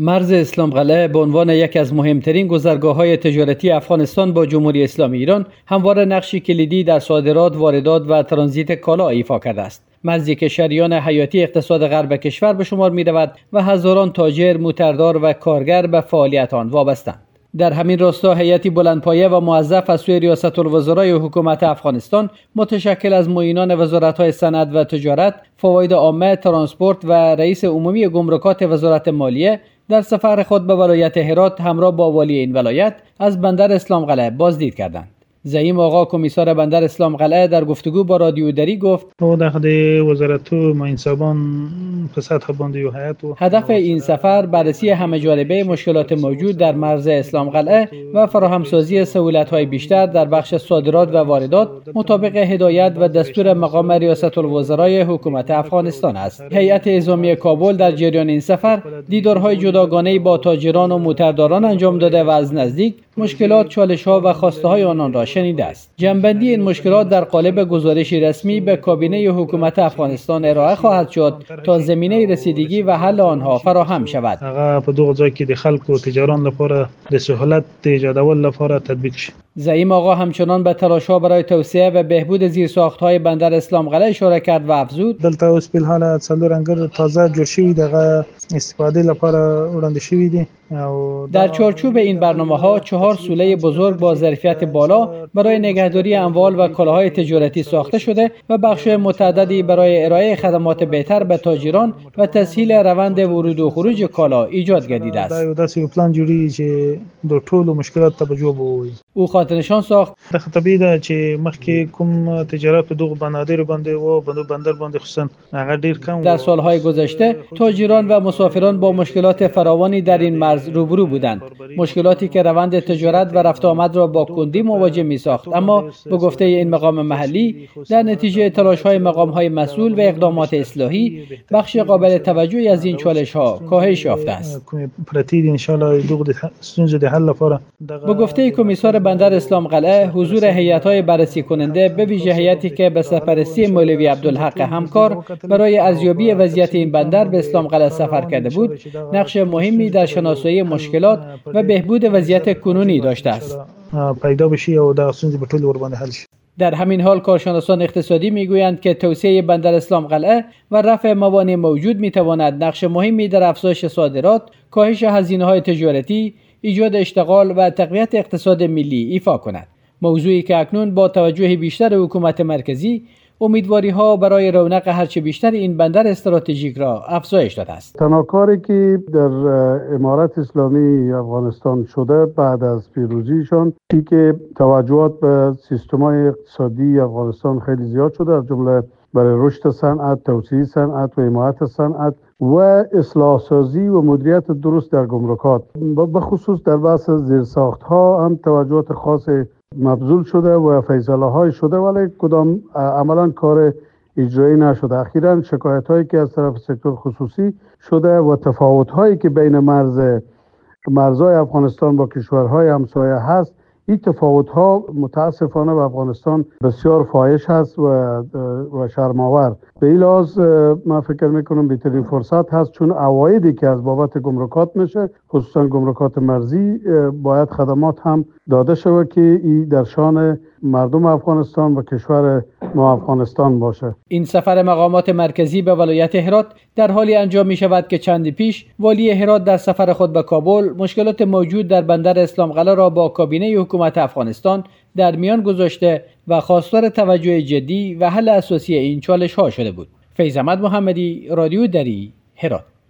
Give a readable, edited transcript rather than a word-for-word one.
مرز اسلام قلعه به عنوان یکی از مهمترین گذرگاه‌های تجارتی افغانستان با جمهوری اسلامی ایران همواره نقشی کلیدی در صادرات، واردات و ترانزیت کالا ایفا کرده است. مرزی که شریان حیاتی اقتصاد غرب کشور به شمار می‌رود و هزاران تاجر، موتردار و کارگر به فعالیت آن وابسته‌اند. در همین راستا هیئتی بلندپایه و موظف از سوی ریاست الوزرای حکومت افغانستان متشکل از معینان وزارت‌های صنعت و تجارت، فواید عامه، ترانسپورت و رئیس عمومی گمرکات وزارت مالیه در سفر خود به ولایت هرات همراه با والی این ولایت از بندر اسلام قلعه بازدید کردند. زعیم آقا کمیسار بندر اسلام قلعه در گفتگو با رادیو دری گفت هدف این سفر بررسی همه جانبه مشکلات موجود در مرز اسلام قلعه و فراهمسازی سهولت‌های بیشتر در بخش صادرات و واردات مطابق هدایت و دستور مقام ریاست الوزرای حکومت افغانستان است. هیئت اعزامی کابل در جریان این سفر دیدارهای جداگانه‌ای با تاجران و موترداران انجام داده و از نزدیک مشکلات، چالش‌ها و خواسته‌های آنان را شنیده است. جنبندی این مشکلات در قالب گزارشی رسمی به کابینه حکومت افغانستان ارائه خواهد شد تا زمینه رسیدگی و حل آنها فراهم شود. زعیم آقا همچنان به تلاش‌ها برای توسعه و بهبود زیرساخت‌های بندر اسلام قلعه اشاره کرد و افزود دلته اوس په حال څلور تازه جوړ شوی دغه استفاده لپاره وړاندې شوی دي. در چارچوب این برنامه‌ها 4 سوله بزرگ با ظرفیت بالا برای نگهداری اموال و کالاهای تجارتی ساخته شده و بخش‌های متعددی برای ارائه خدمات بهتر به تاجران و تسهیل روند ورود و خروج کالا ایجاد گردیده است. او خاطرنشان ساخت د خطبې ده چې مخکې کوم تجارت په دغه بنادر باندې و بندر باندې خصوصا هغه ډیر کم. در سالهای گذشته تاجران و مسافران با مشکلات فراوانی در این مرز روبرو بودند، مشکلاتی که روند تجارت و رفت آمد را با کندی مواجه می ساخت. اما به گفته این مقام محلی در نتیجه تلاش‌های مقام‌های مسئول و اقدامات اصلاحی بخش قابل توجهی از این چالش‌ها کاهش یافته است. به گفته کمیسار بندر اسلام قلعه حضور هیئت‌های بررسی کننده به ویژه هیئتی که به سرپرستی مولوی عبدالحق همکار برای ارزیابی وضعیت این بندر به اسلام قلعه سفر کرده بود نقش مهمی در شناسایی مشکلات و بهبود وضعیت کنونی داشته است. در همین حال کارشناسان اقتصادی میگویند که توسعه بندر اسلام قلعه و رفع موانع موجود میتواند نقش مهمی در افزایش صادرات، کاهش هزینه‌های تجارتی، ایجاد اشتغال و تقویت اقتصاد ملی ایفا کند. موضوعی که اکنون با توجه بیشتر حکومت مرکزی امیدواری‌ها برای رونق هرچه بیشتر این بندر استراتژیک را افزایش داده است. تنها کاری که در امارت اسلامی افغانستان شده بعد از پیروزیشان این که توجهات به سیستم‌های اقتصادی افغانستان خیلی زیاد شده، از جمله برای رشد صنعت، توسعه صنعت و حمایت صنعت و اصلاح سازی و مدیریت درست در گمرکات. به خصوص در بحث زیرساخت‌ها هم توجهات خاص مبذول شده و فیصله های شده، ولی کدام عملا کار اجرایی نشده. اخیراً شکایت هایی که از طرف سکتور خصوصی شده و تفاوت هایی که بین مرزهای افغانستان با کشورهای همسایه هست، این تفاوت ها متاسفانه به افغانستان بسیار فاحش هست و شرم‌آور. به این لحاظ من فکر میکنم بهترین فرصت هست، چون عوایدی که از بابت گمرکات میشه، خصوصا گمرکات مرزی، باید خدمات هم داده شود که این در شان مردم افغانستان و کشور ما افغانستان باشه. این سفر مقامات مرکزی به ولایت هرات در حالی انجام می شود که چندی پیش والی هرات در سفر خود به کابل مشکلات موجود در بندر اسلام قلعه را با کابینه حکومت افغانستان در میان گذاشته و خواستار توجه جدی و حل اساسی این چالش ها شده بود. فیض احمد محمدی، رادیو دری، هرات.